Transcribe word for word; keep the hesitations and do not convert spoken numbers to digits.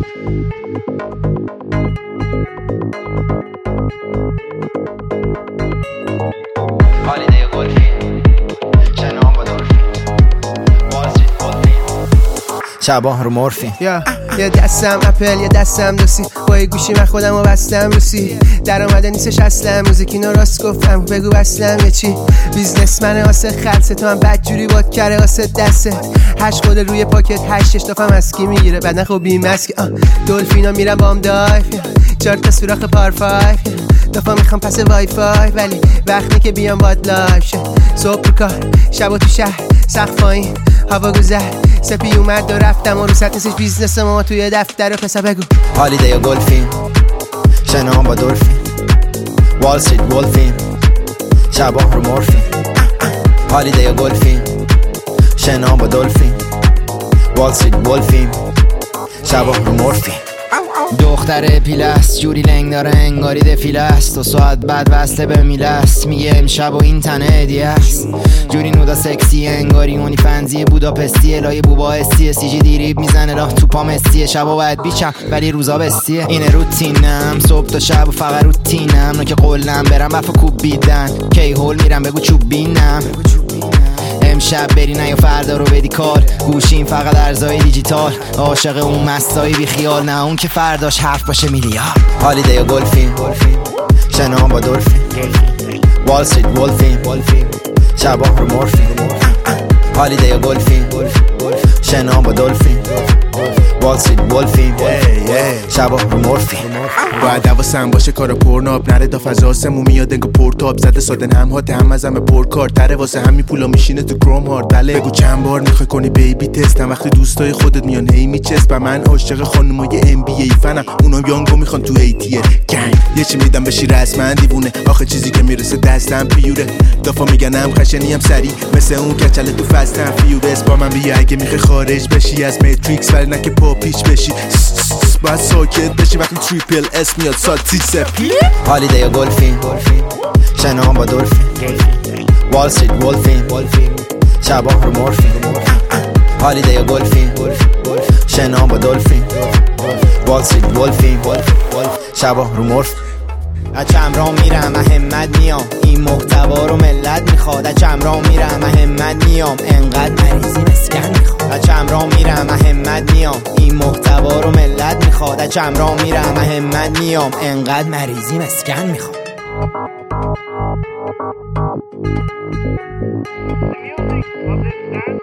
هالیدی گلفین شنام با دلفین وال استریت گلفین شبان رو مورفین یا یه دستم اپل یه دستم دوسی با یه گوشی من خودم رو بستم روسی در آمده نیستش اصلا موزیکی نو راست گفتم بگو بسلم یه چی بیزنس من واسه خلصه تو هم بدجوری باد کره واسه دستت هشت خود روی پاکت هشتش دافم از کی میگیره بعد نخو بیم اسک دلفینا میرم بام دایف چهار تا سوراخ پارفایف دفعه میخوام پس وای فای ولی وقتی که بیام باد لایف شه صبح تو کار شب و تو شهر سقف پایین هوا گذر سپی اومد و رفتم و رو سط نیستش بیزنس ما توی دفتر و پسر بگو هالیدی گلفین شنام با دلفین وال استریت گلفین شبان رو مورفین هالیدی گلفین شنام با دلفین وال استریت گلفین شبان رو مورفین دختر پیلست جوری لنگ داره انگاری دفیله است و ساعت بعد وصله به میله است میگه امشب و این تنه هدیه است جوری نودا سکسی انگاری اونی فنزی بوداپستی الهی بوبا استی سی جی دیریب میزنه راه تو پام استیه شبا باید بیچم ولی روزا بستیه اینه روتینم صبح تا شب و فقط روتینم نو که قولم برم وفا کوب بیدن کی هول میرم بگو چوب بینم امشب بری نه یا فردا رو بدی کار گوشیم فقط ارزای دیجیتال عاشق اون مستایی بی خیال نه اون که فرداش حرف باشه میلیارد هالیدی گلفین شنام با دلفین وال استریت گلفین شبان رو مورفین هالیدی گلفین شنام با دلفین وال استریت گلفین شبان رو مورفین باید حواسم باشه کارا پرناب نره دا فضا آسمون میاد انگار پورتاب زده سادن هم هاته هم ازم پرکار تره واسه همین پولا میشینه تو کروم هارد بله بگو چند بار میخوای کنی بیبی تستم وقتی دوستای خودت میان هی میچسب من عاشق خانمای ام بی ای فنم اونم یانگو میخوان تو ای تی گنگ یه چی میدم بشی رسما دیوونه آخه چیزی که میرسه دستم پیوره دافا میگنم خشنیم سری مثل اون کچله تو فستم فیورس با من بیا اگه میخوای خارج بشی از ماتریکس ولی نه که پا پیچ بشی باید ساکت بشی وقتی تریپل اس میاد ساتی سپی هالیدی گلفین شنام با دلفین وال استریت گلفین شبان رو مورفین هالیدی گلفین شنام با دلفین وال استریت گلفین شبان رو مورفین اچم را میرم همت میام این محتوا رو ملت میخواد اچم را میرم همت میام انقدر مریضی مسکن میخواد اچم را میرم همت میام این محتوا رو ملت میخواد اچم را میرم همت میام انقدر مریضی مسکن میخواد